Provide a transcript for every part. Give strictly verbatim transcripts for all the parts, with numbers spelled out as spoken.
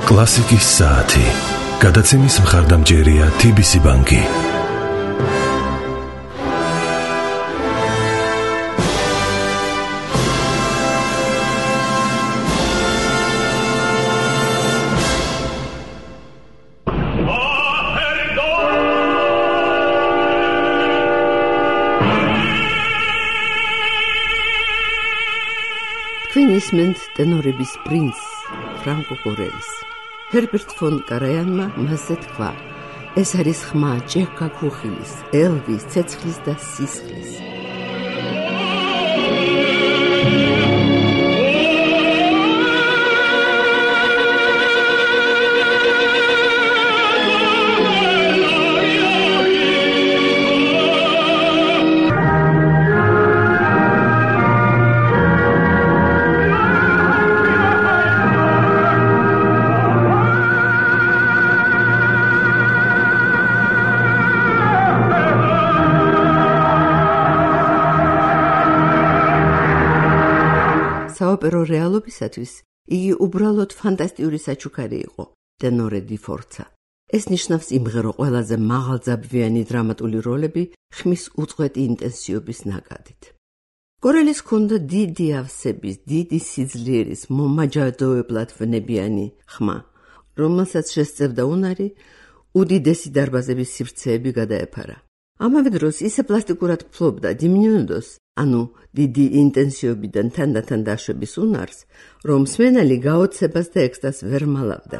კლასიკის საათი. გადაცემის მხარდამჭერია თი ბი სი ბანკი. თქვენ ისმენთ ტენორების პრინც ფრანკო კორელის. ჰერბერტ ფონ კარაიანმა მასზე თქვა, ეს არის ხმა ჭექა ქუხილის, ელვის, ცეცხლის და სისხლის. საოპერო რეალობისათვის იგი უბრალოდ ფანტასტიკური საჩუქარი იყო, ტენორე დი ფორცა. ეს ნიშნავს იმღერო ყველაზე მაღალძაბვიანი დრამატული როლები ხმის უწყვეტი ინტენსივობის ნაკადით. კორელის ჰქონდა დიდი ავსების, დიდი სიძლიერის, მომაჯადოებლად ვნებიანი ხმა, რომელსაც შესწევდა უნარი უდიდესი დარბაზების სივრცეები გადაეფარა. ამავე დროს ისე პლასტიკურად ფლობდა დიმინუენდოს, ანუ დიდი ინტენსივობიდან თანდათან დაშვების უნარს, რომ მსმენელი გაოცებას და ექსტაზს ვერ მალავდა.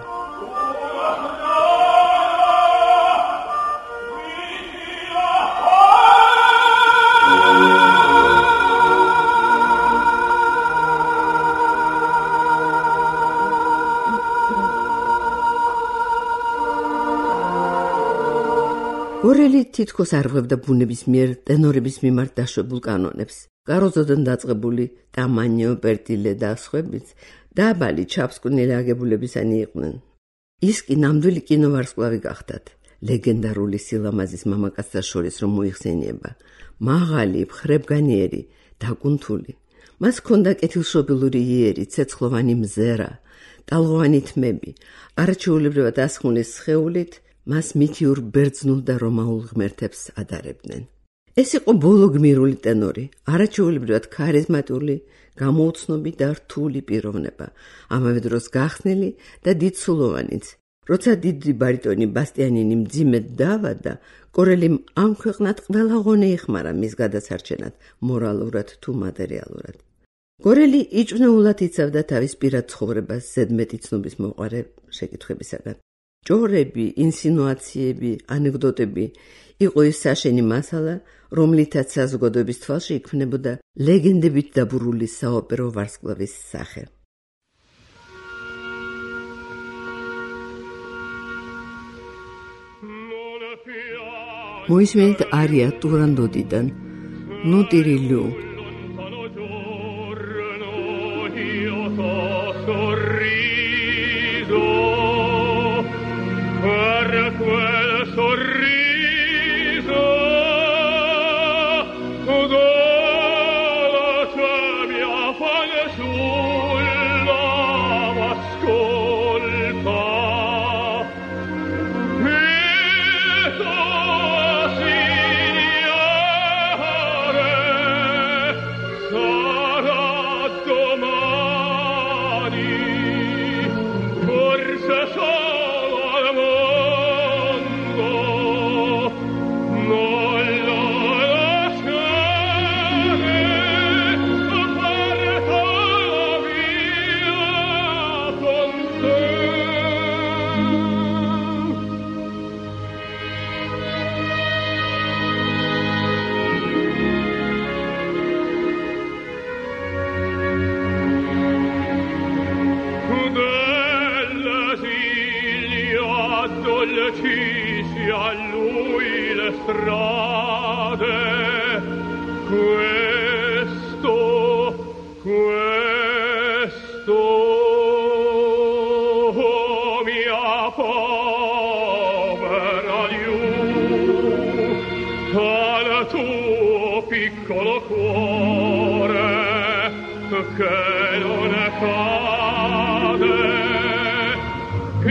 კორელი თითქოს არ ღვევდა ბუნების მიერ ტენორების მიმართ დაშვებულ კანონებს. კაროზოდან დაწყებული ტამანიო, პერტილე და სხვაებიც დაბალი ჩაფსკვნილი აგებულებისანი იყვნენ. ის კი ნამდვილი კინოვარსკვლავი გახდათ, ლეგენდარული სილამაზის მამაკაცთა შორის რომ მოიხსენიება, მაღალი, მხრებგანიერი, დაკუნთული. მას ჰქონდა კეთილშობილური იერი, ცეცხლოვანი მზერა, ტალღოვანი თმები, არაჩვეულებრივად ასხმული სხეულით მას მითიურ ბერძნულ და რომაულ ღმერთებს ადარებდნენ. ეს იყო ბოლო გმირული ტენორი, არაჩვეულებრივად ქარიზმატული, გამოუცნობი და რთული პიროვნება, ამავე დროს გახსნილი და დიდსულოვანიც. როცა დიდი ბარიტონი ბასტიანინი მძიმედ დაავადდა, კორელიმ ამ ქვეყნად ყველა ღონე იხმარა მის გადასარჩენად, მორალურად თუ მატერიალურად. კორელი იჭვნეულად იცავდა თავის პირად ცხოვრებას ზედმეტი ცნობის მოყარე შეკითხვებისაგან. ჭორები, ინსინუაციები, ანეკდოტები იყო ის საშენი მასალა, რომლითაც საზოგადოების თვალში იქმნებოდა ლეგენდებით დაბურული საოპერო ვარსკვლავის სახე. მოისმენთ არია ტურანდოდიდან, ნუტირილუ. piccolo cuore che non cade,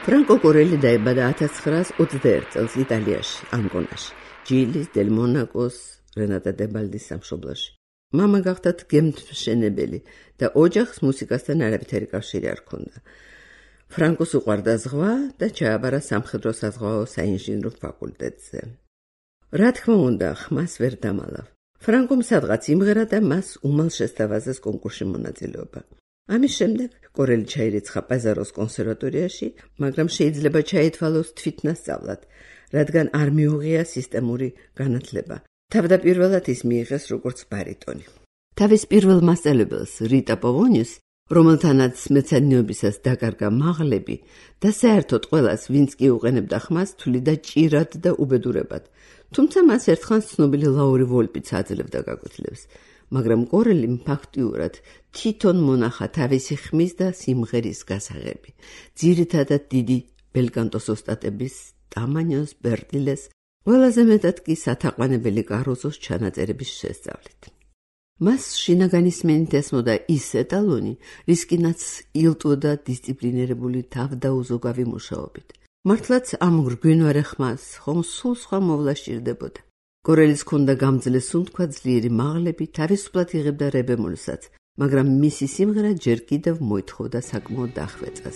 ფრანკო კორელი დაიბადა ათას ცხრაას ოცდაერთ წელს იტალიაში, ანკონაში, ჯილის, დელ მონაკოს, რენატა დებალდის სამშობლოში. მამა გახდათ გემთმშენებელი და ოჯახს მუსიკასთან არაფერი კავშირი არ ჰქონდა. ფრანკოს უყვარდა ზღვა და ჩააბარა სამხედრო საზღვაო საინჟინრო ფაკულტეტზე. რა თქმა უნდა, ხმას ვერ დამალავ. ფრანკომ სადღაც იმღერა და მას უმალ შესთავაზეს კონკურსში მონაწილეობა. ამის შემდეგ კორელი ჩაირიცხა პეზაროს კონსერვატორიაში, მაგრამ შეიძლება ჩაითვალოს თვითნასწავლად, რადგან არ მიუღია სისტემური განათლება. თავდაპირველად ის მიიღეს როგორც ბარიტონი. თავის პირველ მასწავლებელს, რიტა პოვონიუს, რომელთანაც მეცადინეობისას დაკარგა მაღლები და საერთოდ ყველას, ვინც კი უყენებდა ხმას, თვლიდა ჭირად და უბედურებად. თუმცა მას ერთხანს ცნობილი ლაური ვოლპიც აძლევდა გაკვეთილებს. მაგრამ კორელი ფაქტიურად თვითონ მონახა თავისი ხმის და სიმღერის გასაღები. ძირითადად დიდი ბელკანტოს ოსტატების, ტამანიოს, ბერტილეს, ყველაზე მეტად კი სათაყვანებელი კაროზოს ჩანაწერების შესწავლით. მას შინაგანი სმენით ესმოდა ის ეტალონი, რისკინაც ილტვოდა დისციპლინირებული თავდაუზოგავი მუშაობით. მართლაც ამ გვინვარე ხმას ხომ სულ სხვა მოვლა სჭირდებოდა. კორელის ჰქონდა გამძლე სუნთქვა, ძლიერი მაღლები, თავისუფლად იღებდა რებემულსაც, მაგრამ მისი სიმღერა ჯერ კიდევ მოითხოვდა საკმაოდ დახვეწას.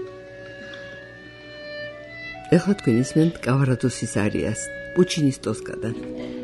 ეხლა თქვენ ისმენთ კავარატოსის არიას, პუჩინის ტოსკადან.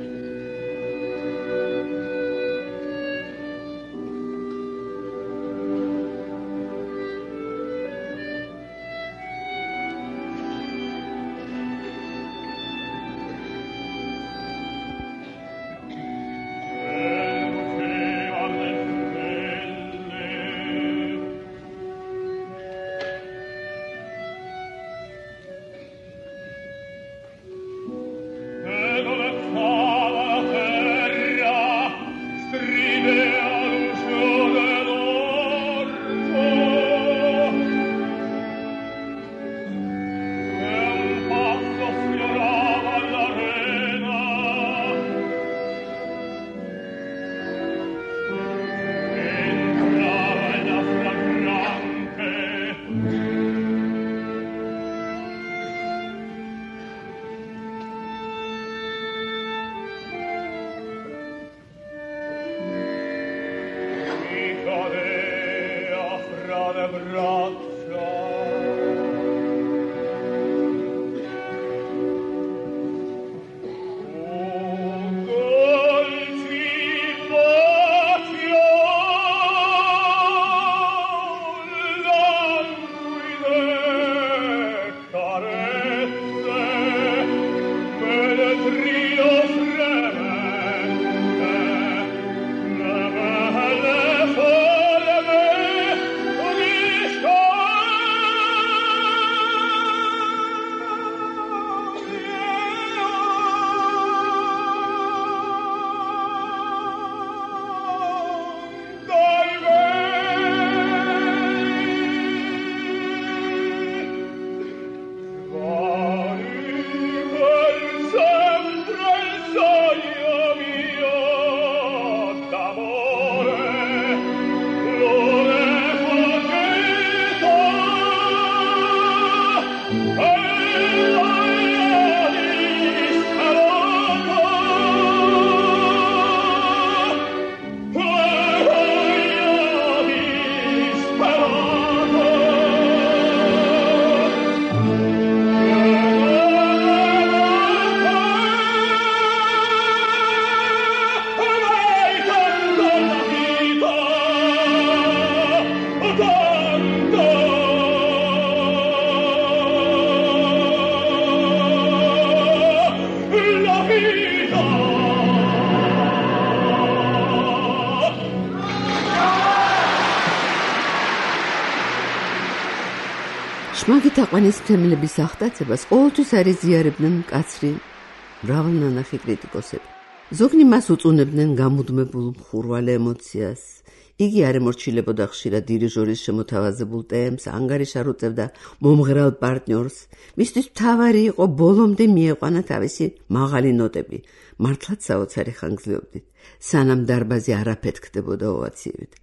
შმაგი თაყვანისმცემლების აღტაცებას ყოველთვის არიზიარებდნენ მკაცრი მრავალნანახი კრიტიკოსები. ზოგნი მას უწუნებდნენ გამუდმებულ მხურვალ ემოციას. იგი არ ემორჩილებოდა ხშირად დირიჟორის შემოთავაზებულ ტემპს, ანგარიშ არ უწევდა მომღერალ პარტნიორს. მისთვის მთავარი იყო ბოლომდე მიეყვანა თავისი მაღალი ნოტები. მართლაც საოცარი ხანგრძლივობით, სანამ დარბაზი არაფეთქდებოდა ოვაციებით.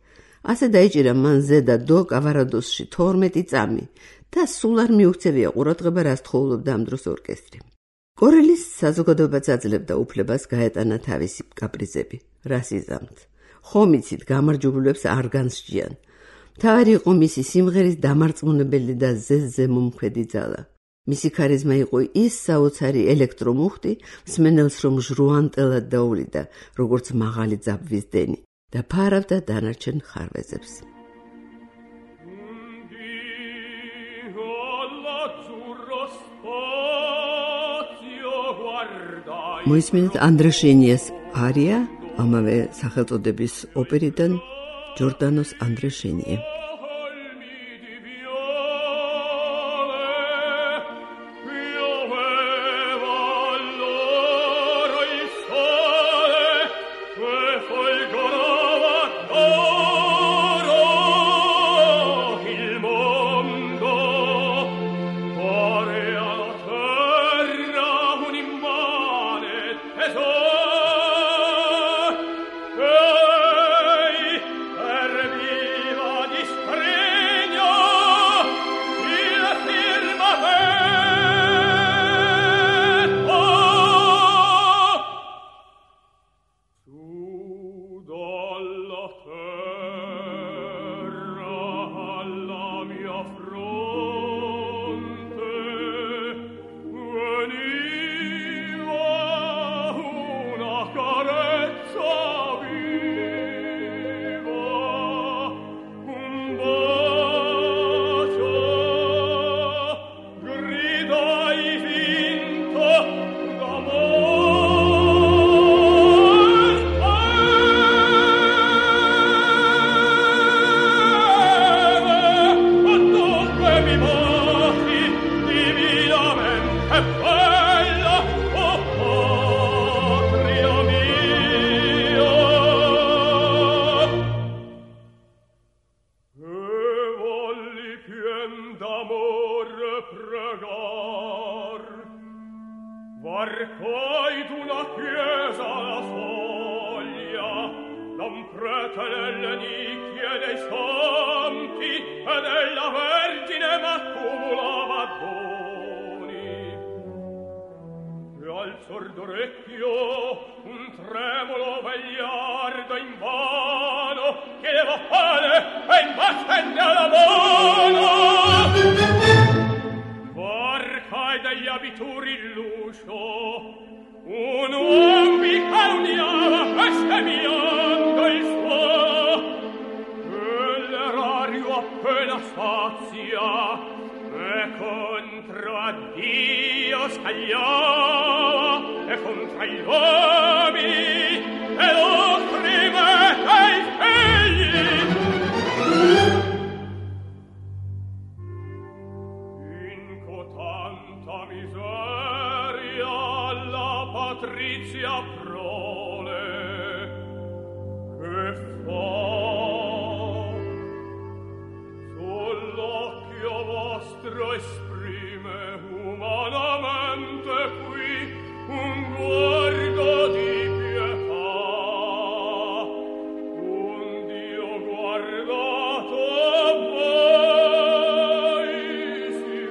ასე დაიჭირა მან ზედა დო კავარადოსში თორმეტი წამი და სულ არ მიუქცევია ყურადღება, რას თხოვლობდა ამ დროს ორკესტრი. კორელის საზოგადოებაც აძლევდა უფლებას გაეტანა თავისი კაპრიზები. რას იზამთ? ხომ იცით, გამარჯვებულებს არ განსჯიან. მთავარი იყო მისი სიმღერის დამარწმუნებელი და ზეზზე მომქვედი ძალა. მისი ქარიზმა იყო ის საოცარი ელექტრომუხტი, მსმენელს რომ ჟრუანტელად დაუვლიდა, როგორც მაღალი ძაბვის დენი და ფარავდა დანარჩენ ხარვეზებს. მოისმინეთ ანდრე შენიას არია ამავე სახელწოდების ოპერიდან ჯორდანოს ანდრე შენიე.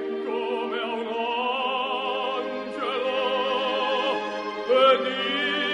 Vedi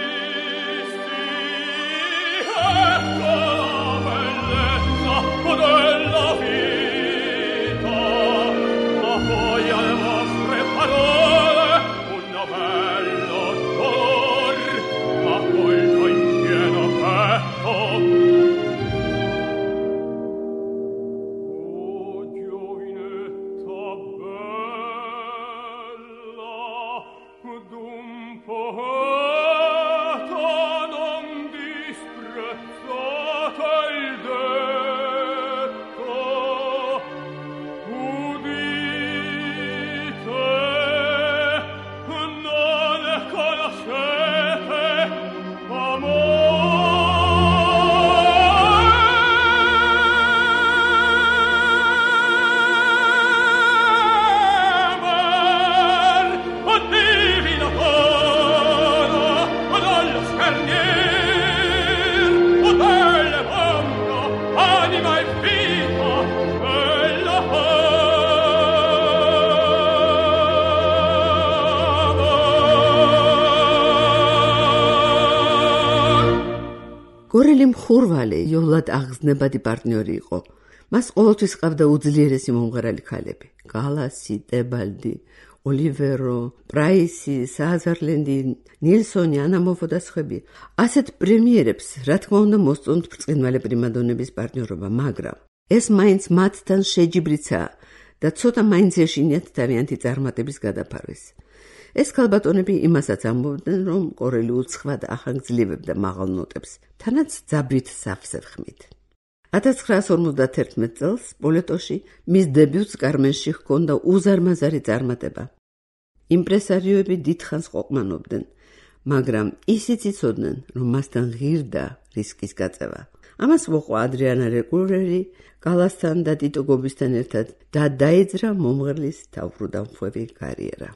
გორელი მხურვალე იოლად აღზნებადი პარტნიორი იყო. მას ყოველთვის ყავდა უძლიერესი მომღერალი ქალები: გალასი, ტებალდი, ოლივერო, პრაისი, საზარლენდი, ნილსონი, ანამოფო და სხვები. ასეთ პრემიერებს, რა თქმა უნდა, მოსწონთ ბრწყინვალე პრიმადონების პარტნიორობა, მაგრამ ეს მაინც მათთან შეჯიბრიცაა და ცოტა მაინც ეშინიათ თავიანთი წარმატების გადაფარვის. ეს ქალბატონები იმასაც ამბობდნენ, რომ კორელი უცხად ახანგრძლივებდა მაღალ ნოტებს, თანაც ძაბვით სავსე ხმით. ათას ცხრაასი ორმოცდაათერთმეტ წელს პოლეტოში მის დებიუტს კარმენში ჰქონდა უზარმაზარი წარმატება. იმპრესარიოები დიდხანს ყოყმანობდნენ, მაგრამ ისიც იცოდნენ, რომ მასთან ღირდა რისკის გაწევა. ამას მოყვა ადრიანა რეგულერი გალასთან და ტიტო გობისთან ერთად და დაეძრა მომღერლის თავბრუდამხვევი კარიერა.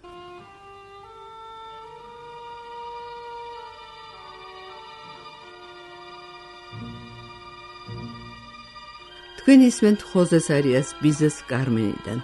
თქვენ ისმენთ ხოზე სარიას ბიზეს კარმენიდან.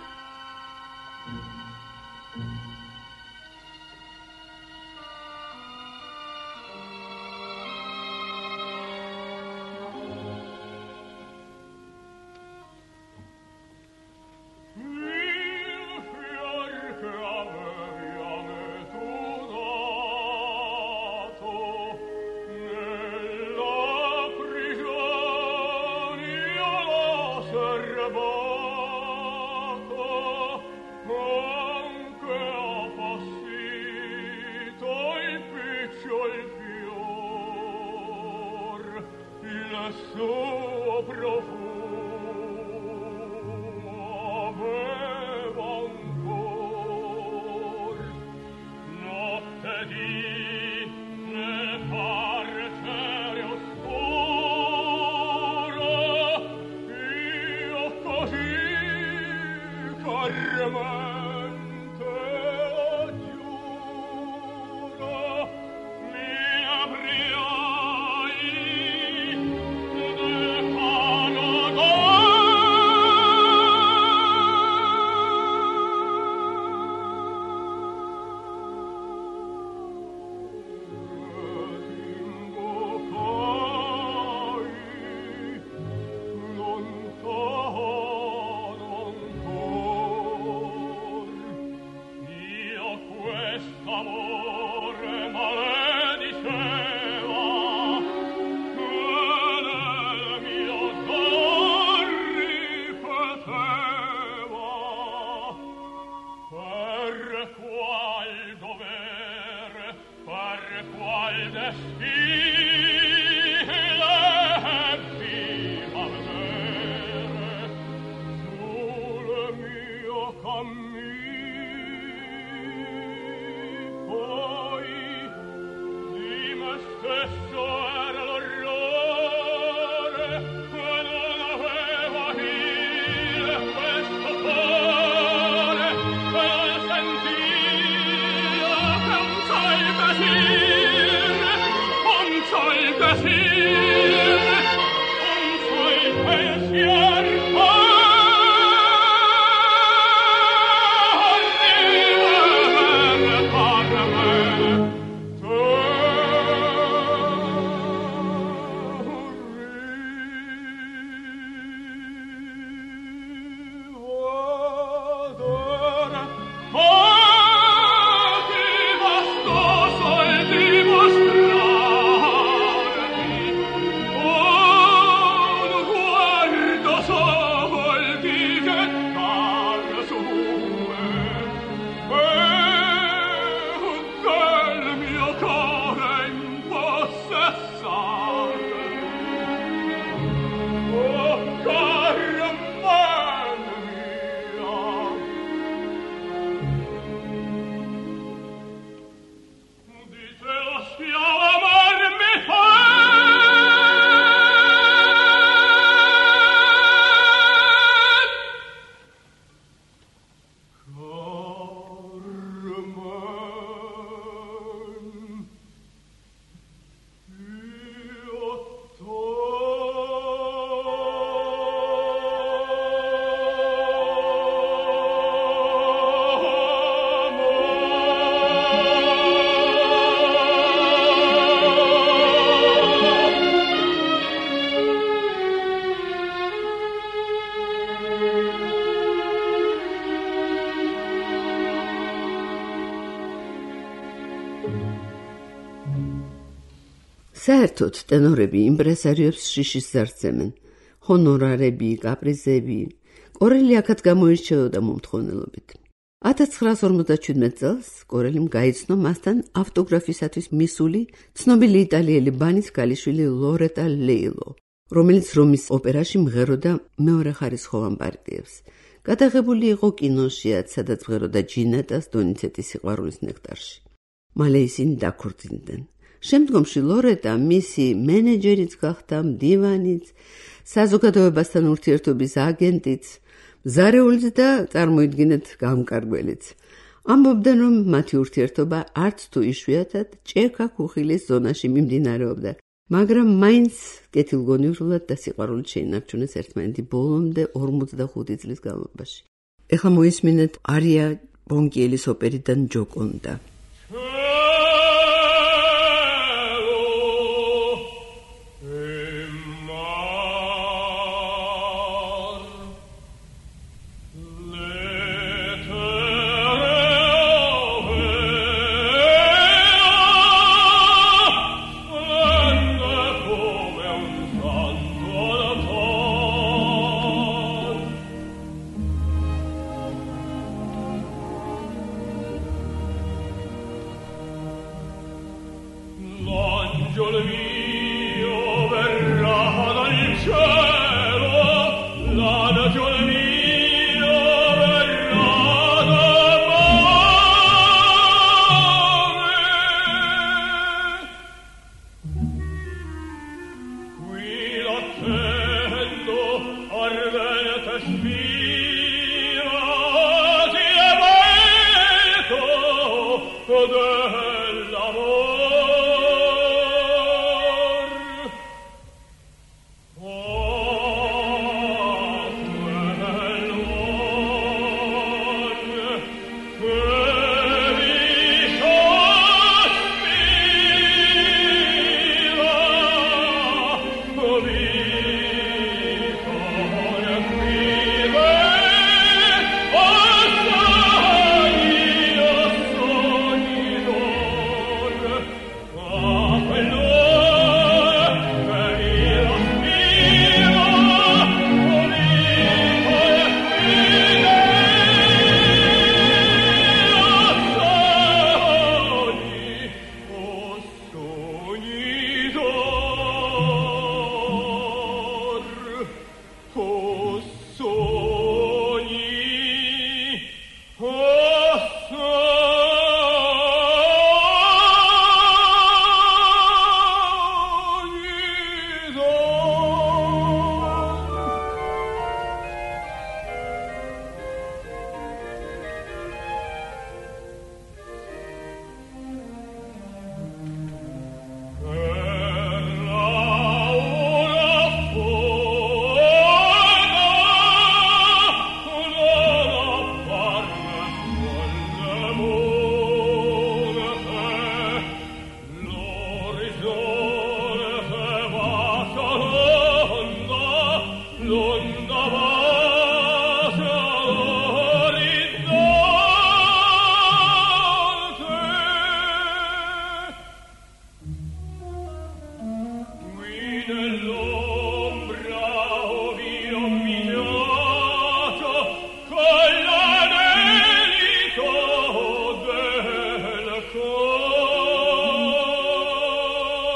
საერთოდ ტენორები იმპრესარიებს შიშის ზარცემენ. ჰონორარები, კაპრიზები. კორელი აქაც გამოირჩეოდა მომთხოვნელობით. ათას ცხრაას ორმოცდაჩვიდმეტ წელს კორელიმ გაიცნო მასთან ავტოგრაფისათვის მისული ცნობილი იტალიელი ბანის ქალიშვილი ლორეტა ლეილო, რომელიც რომის ოპერაში მღეროდა მეორეხარისხოვან პარტიებს. გადაღებული იყო კინოშიაც, სადაც მღეროდა ჯინეტას დონიცეტის სიყვარულის ნექტარში. მალე ისინი დაქორწინდნენ. შემდგომში ლორეტა მისი მენეჯერიც გახდა, მდივანიც, საზოგადოებასთან ურთიერთობის აგენტიც, ზარეულიც და წარმოიდგინეთ გამკარგველიც. ამბობდნენ, რომ მათი ურთიერთობა არც თუ იშვიათად ჭექა-ქუხილის ზონაში მიმდინარეობდა, მაგრამ მაინც კეთილგონივრულად და სიყვარულით შეინარჩუნეს ერთმანეთი ბოლომდე ორმოცდახუთი წლის განმავლობაში. ეხლა მოისმინეთ არია პონკიელის ოპერიდან ჯოკონდა.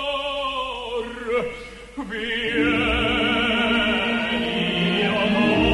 Vieni, oh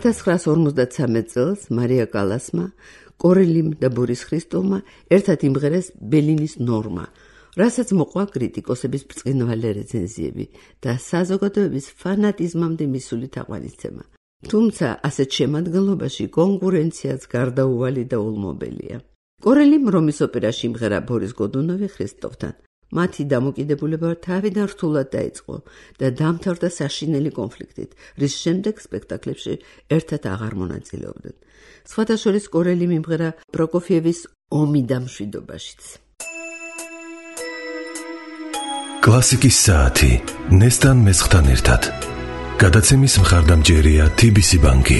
ათას ცხრაას ორმოცდათსამეტ წელს მარია კალასმა, კორელიმ და ბორის ხრისტოვმა ერთად იმღერეს ბელინის ნორმა, რასაც მოყვა კრიტიკოსების ბრწყინვალე რეცენზიები და საზოგადოების ფანატიზმამდე მისული თაყვანისცემა. თუმცა ასეთ შემადგენლობაში კონკურენციაც გარდაუვალი და ულმობელია. კორელიმ რომის ოპერაში იმღერა ბორის გოდუნოვი ხრისტოვთან. მათი დამოკიდებულება თავიდან რთულად დაიწყო და დამთავრდა საშინელი კონფლიქტით, რის შემდეგ სპექტაკლებში ერთად აღარ მონაწილეობდნენ. სხვათა შორის კორელიმ იმღერა პროკოფიევის ომი და მშვიდობაშიც. კლასიკის საათი ნესტან მესხთან ერთად. გადაცემის მხარდამჭერია თი ბი სი ბანკი.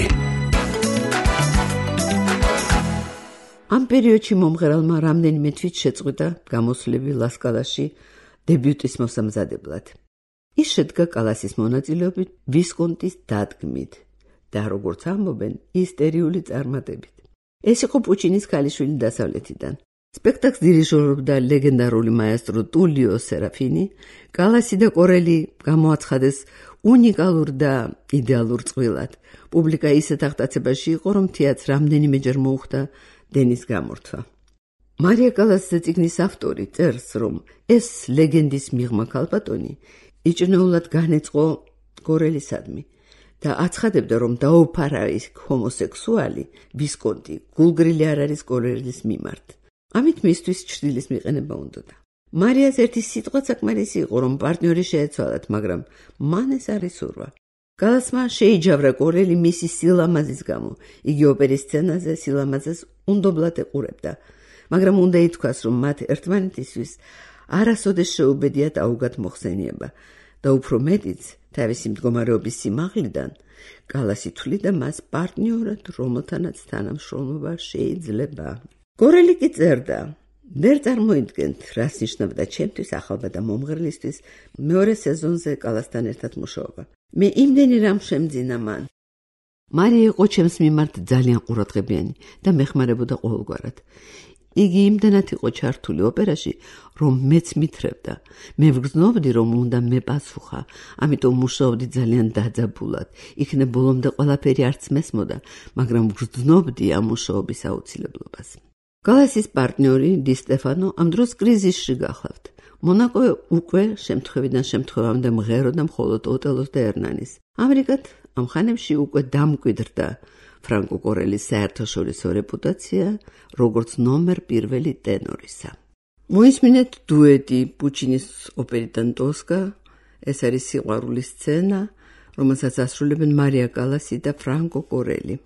ამ პერიოდში მომღერალმა რამდენიმე თვით შეწყვიტა გამოსვლები ლასკალაში დებიუტის მოსამზადებლად. ის შედგა კალასის მონაწილეობით ვისკონტის დადგმით და როგორც ამბობენ, ისტერიული წარმატებით. ეს იყო პუჩინის ქალიშვილი დასავლეთიდან. სპექტაკლს დირიჟორობდა ლეგენდარული მაესტრო ტულიო სერაფინი. კალასი და კორელი გამოაცხადეს უნიკალურ და იდეალურ წყვილად. პუბლიკა ისეთ აღტაცებაში იყო, რომ თეატრს რამდენიმეჯერ მოუხდა დენის გამორთვა. მარია კალასის წიგნის ავტორი წერს, რომ ეს ლეგენდის მიღმა ქალბატონი იჭნეულად განეწყო კორელისადმი და აცხადებდა, რომ დაუფარა ის ჰომოსექსუალი ვისკონტი გულგრილი არ არის კორელის მიმართ. ამით მისთვის ჩრდილის მიყენება უნდოდა. მარიას ერთი სიტყვა საკმარისი იყო, რომ პარტნიორი შეეცვალათ, მაგრამ მან ეს არ ისურვა. კალასმა შეიჯავრა კორელი მისი სილამაზის გამო. იგი ოპერის სცენაზე სილამაზეს უნდობლად ეყურებდა, მაგრამ უნდა ითქვას, რომ მათ ერთმანეთისთვის არასოდეს შეუბედიათ აუგად მოხსენება და უფრო მეტიც თავისი მდგომარეობის სიმაღლიდან კალასი თვლიდა მას პარტნიორად, რომელთანაც თანამშრომლობა შეიძლება. კორელი კი წერდა: ვერ წარმოიდგენთ, რას ნიშნავდა ჩემთვის ახალბადა მომღერლისთვის მეორე სეზონზე კალასთან ერთად მუშაობა. მე იმდენი რამ შემძინა მან. მარია იყო ჩემს მიმართ ძალიან ყურადღებიანი და მეხმარებოდა ყოველგვარად. იგი იმდენად იყო ჩართული ოპერაში, რომ მეც მითრევდა. მე ვგრძნობდი, რომ უნდა მეპასუხა, ამიტომ მუშაობდი ძალიან დაძაბულად. იქნებ ბოლომდე ყველაფერი არც მესმოდა, მაგრამ ვგრძნობდი ამ მუშაობის აუცილებლობას. კალასის პარტნიორი დი სტეფანო ამ დროს კრიზისში გახლავთ. მონაკო უკვე შემთხვევიდან შემთხვევამდე მღეროდა მხოლოდ ოტელოს და ერნანის. ამრიგად ამ ხანებში უკვე დამკვიდრდა ფრანკო კორელის საერთაშორისო რეპუტაცია, როგორც ნომერ პირველი ტენორისა. მოისმინეთ დუეტი პუჩინის ოპერიდან ტოსკა, ეს არის სიყვარულის სცენა, რომელსაც ასრულებენ მარია კალასი და ფრანკო კორელი.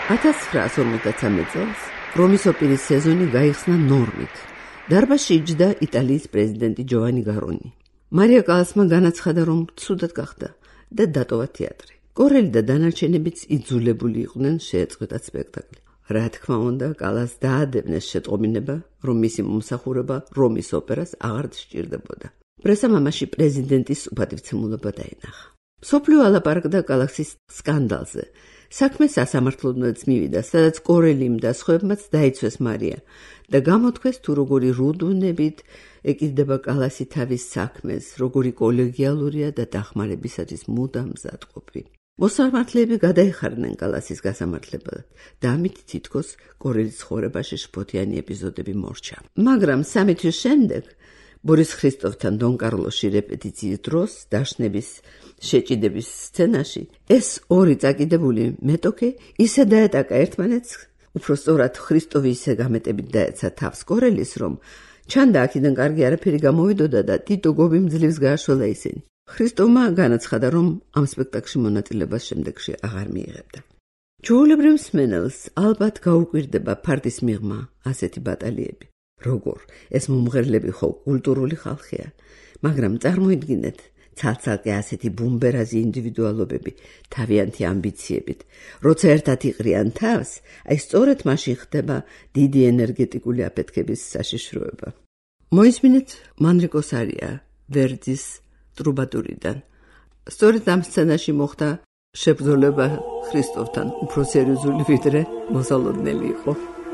ათას ცხრაასი ორმოცდათსამეტ წელს რომის ოპერის სეზონი გაიხსნა ნორმით. დარბაზში იჯდა იტალიის პრეზიდენტი ჯოვანი გარონი. მარია კალასმა განაცხადა, რომ ცუდად გახდა და დატოვა თეატრი. კორელი და დანარჩენებიც იძულებული იყვნენ შეეწყვეტათ სპექტაკლი. რა თქმა უნდა, კალას დაადებნეს შეტყობინება, რომ მისი მომსახურება რომის ოპერას აღარ სჭირდებოდა. პრესამ ამაში პრეზიდენტის უპატივცემულობა დაენახა. მსოფლიო ალაპარაკდა კალასის სკანდალზე. საქმე სასამართლოდაც მივიდა, სადაც კორელიმ და სხვებმაც დაიცვეს მარია და გამოთქვეს თუ როგორი რუდუნებით ეკიდება კალასი თავის საქმეს, როგორი კოლეგიალურია და დახმარებისათვის მუდამ მზადყოფი. მოსამართლეები გადაეხარნენ კალასის გასამართლებად და ამით თითქოს კორელის ცხოვრებაში შფოთიანი ეპიზოდები მორჩა. მაგრამ სამი თვის შემდეგ ბორის ქრისტოვთან დონ კარლოსში რეპეტიციის დროს დაშნების შეჭიდების სცენაში ეს ორი წაკიდებული მეტოქე ისე დაეტაკა ერთმანეთს, უფრო სწორად ქრისტოვი ისე გამეტებით დაეცა თავს კორელის, რომ ჩანდა აქედან კარგი არაფერი გამოვიდოდა და ტიტო გობიმძლივს გააშველა ისინი. ქრისტოვმა განაცხადა, რომ ამ სპექტაკლში მონაწილეობას შემდეგში აღარ მიიღებდა. ჩვეულებრივ მსმენელს ალბათ გაუკვირდება ფარდის მიღმა ასეთი ბატალიები. როგორ ეს მომღერლები ხო კულტურული ხალხია, მაგრამ წარმოიდგინეთ ცალ-ცალკე ასეთი ბუმბერაზი ინდივიდუალობები თავიანთი ამბიციებით, როცა ერთად იყრიან თავს, აი სწორედ მაშინ ხდება დიდი ენერგეტიკული აფეთქების საშიშროება. მოისმინეთ მანრიკოს არია ვერდის ტრუბადურიდან. სწორედ ამ სცენაში მოხდა შებრძოლება ქრისტოვთან, უფრო სერიოზული ვიდრე მოსალოდნელი იყო.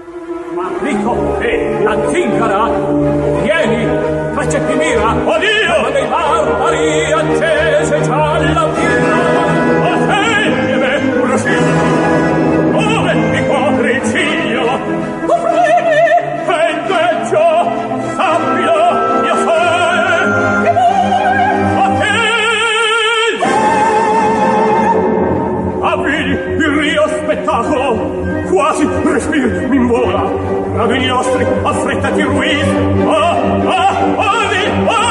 Manrico e la zingara, vieni, faccetti mira, oddio, dei barbari accese gialla birra, a segneme una scia, dove mi copri il ciglio, tu fremi, vendeggio, sappilo, io sono, che vuoi, a te, avvidi il rio spettacolo, quasi respir mi invola, ravi nostri, affrettati ruin, ah, ah, odi, ah!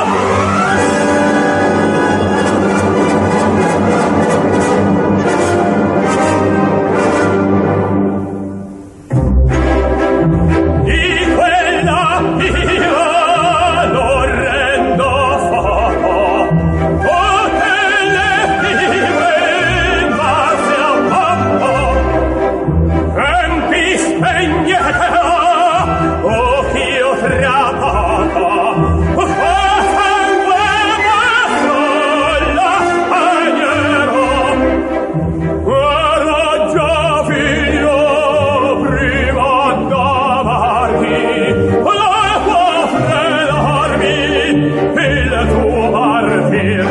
Di quella io non rendo foco, tutte le fibre in base a poco, tempi spegnetela, oh io trapato, oh sangue massolla spagnerò, guarda già figlio prima d'amarmi, la tua fredarmi, il tuo martir.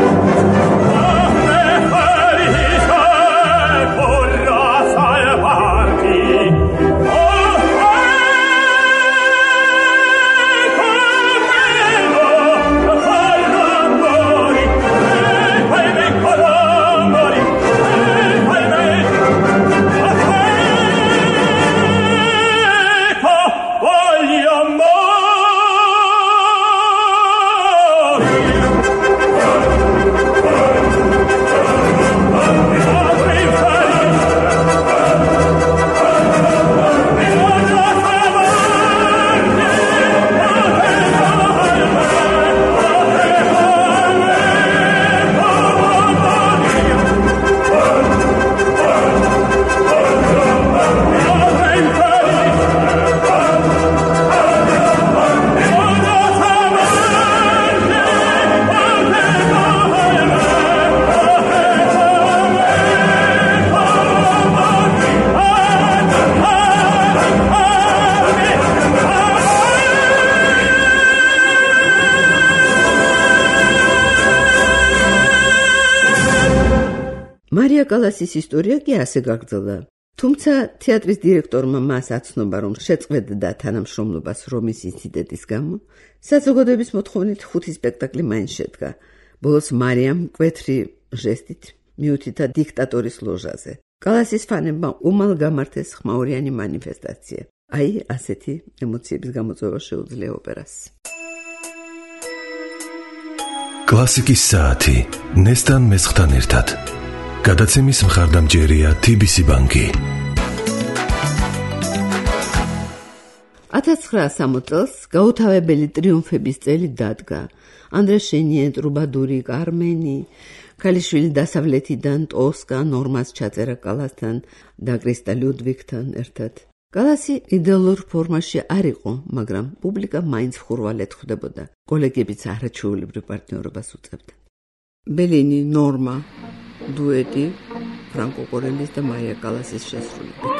მარია კალასის ისტორია კი ასე გაგრძელდა. თუმცა თეატრის დირექტორმა მას აცნობა, რომ შეწყვეტდა თანამშრომლობას რომის ინციდენტის გამო, საზოგადოების მოთხოვნით ხუთი სპექტაკლი მაინც შედგა. ბოლოს მარიამ მკვეთრი ჟესტით მიუთითა დიქტატორის ლოჟაზე. კალასის ფანებმა უმალ გამართეს ხმაურიანი მანიფესტაცია. აი, ასეთი ემოციების გამოწვევა შეუძლია ოპერას. კლასიკის საათი ნესტან მესხთან ერთად. გადაცემის მხარდამჭერია თი ბი სი ბანკი. ათას ცხრაასი წელს გაუთავებელი ტრიუმფების წელი დადგა. ანდრე შენიე, ტრუბადური, კარმენი, ქალიშვილი დასავლეთიდან ტოსკა, ნორმას ჩაწერა კალასთან და კრისტა ლუდვიგთან ერთად. კალასი იდეალურ ფორმაში არ იყო, მაგრამ პუბლიკა მაინც ხურვალედ ხვდებოდა. კოლეგებიც არაჩვეულებრივ პარტნიორობას უწევდნენ. ბელინი, ნორმა, დუეტი ფრანკო კორელის და მაია კალასის შესრულებით.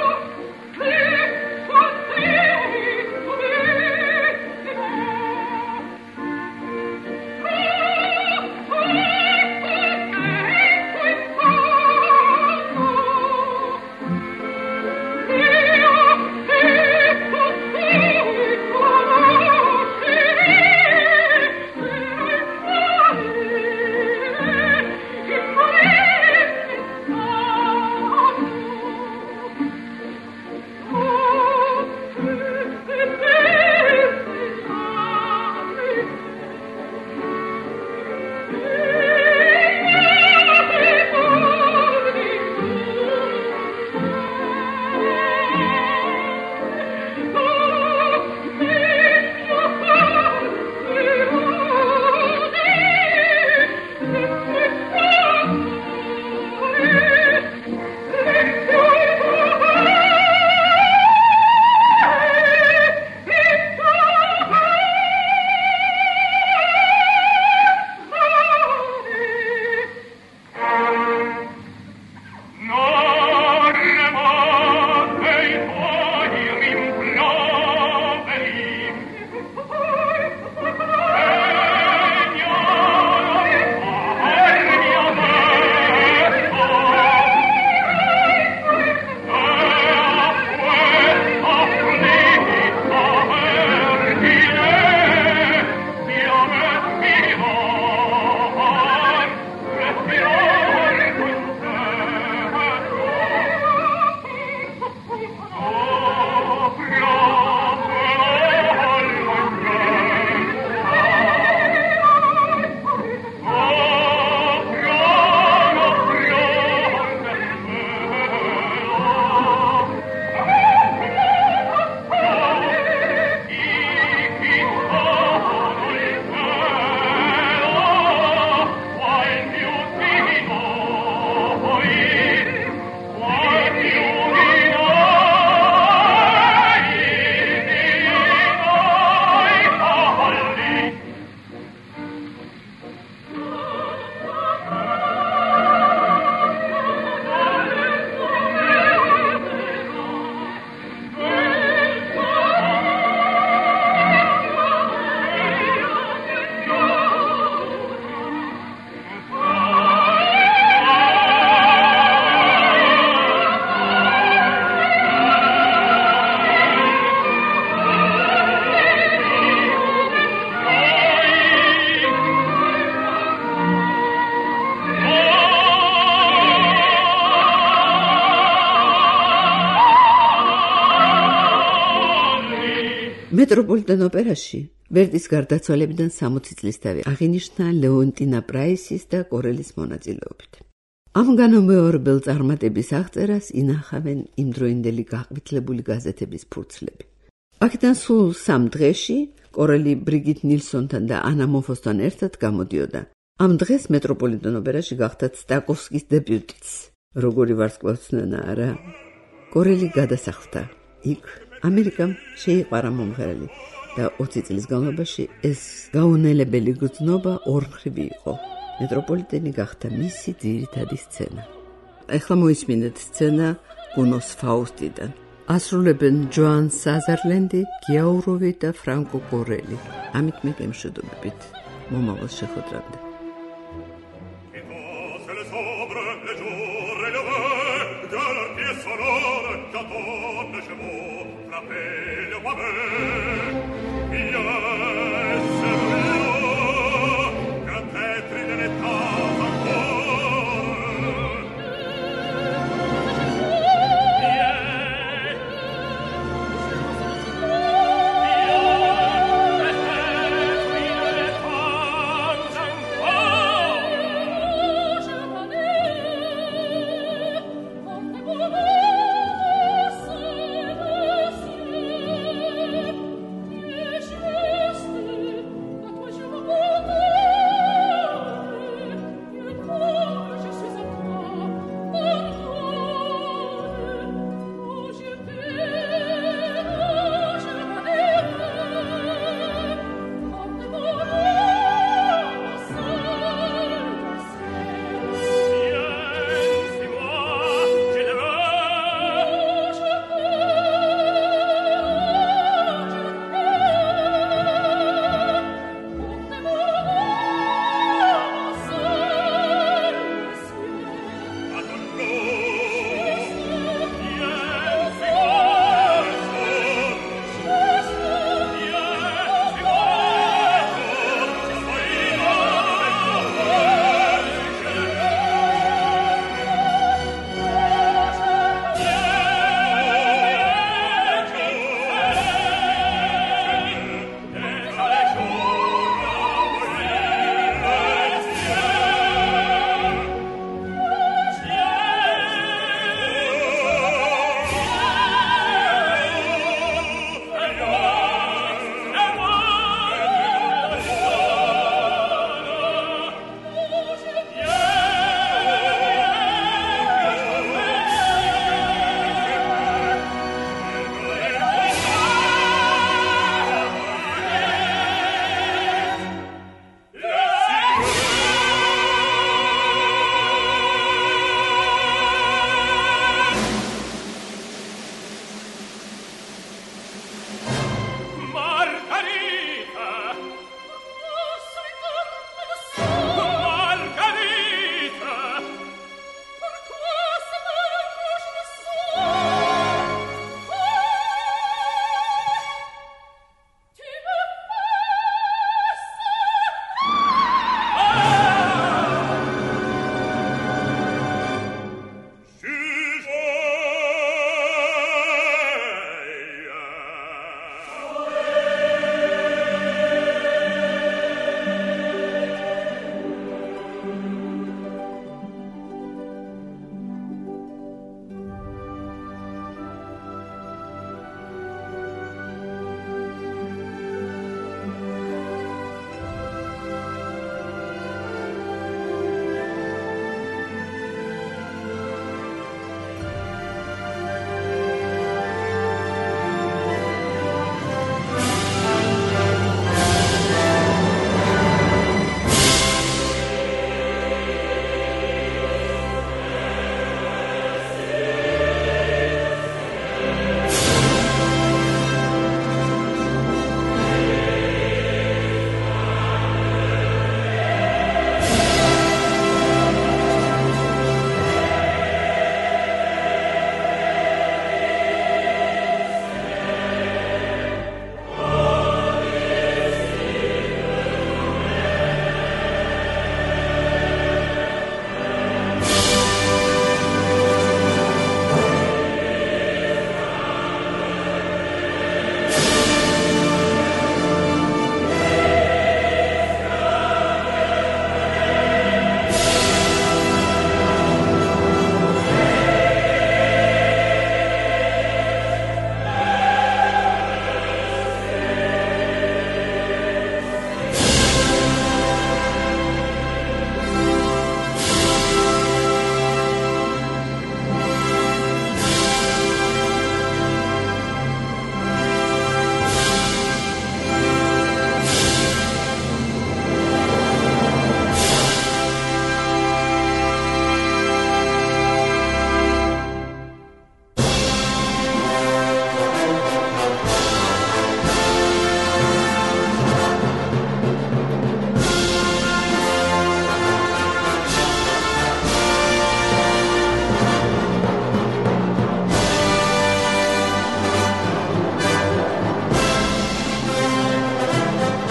მეტროპოლიტენ ოპერაში ვერდის გარდაცვალებიდან სამოცი წლისთავი აღინიშნა ლეონტინა პრაისის და კორელის მონაწილეობით. ამ განმეორებელ წარმატების აღწერას ინახავენ იმდროინდელი გაყვითლებული გაზეთების ფურცლები. აქედან სულ სამ დღეში კორელი ბრიგიტ ნილსონთან და ანა მოფოსთან ერთად გამოდიოდა. ამ დღეს მეტროპოლიტენ ოპერაში გახდა სტაკოვსკის დებიუტიც. როგორი ვარსკვლავთმცემელი არა, კორელი გადასახლდა. იქ ამერიკამ შეიყვარა მომღერალი და ოცი წლის განმავლობაში ეს გაუნელებელი გრძნობა ორმხრივი იყო. მეტროპოლიტენი გახდა მისი ძირითადი სცენა. ეხლა მოისმინეთ სცენა გუნოს ფაუსტიდან. ასრულებენ ჯოან საზარლენდი, გიაუროვი და ფრანკო კორელი. ამით მე გემშვიდობებით. მომავალ შეხვედრამდე.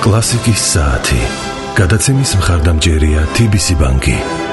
კლასიკის საათი. გადაცემის მხარდამჭერია თი ბი სი ბანკი.